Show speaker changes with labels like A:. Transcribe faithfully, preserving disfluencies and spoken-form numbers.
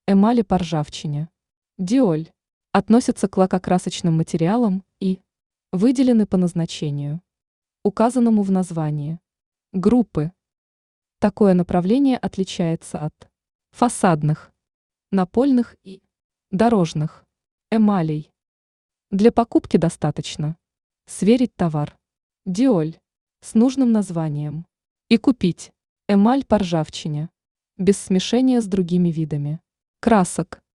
A: эмали по ржавчине. Диоль. Относятся к лакокрасочным материалам и выделены по назначению, указанному в названии группы. Такое направление отличается от фасадных, напольных и дорожных эмалей. Для покупки достаточно сверить товар Диоль с нужным названием и купить эмаль по ржавчине без смешения с другими видами красок.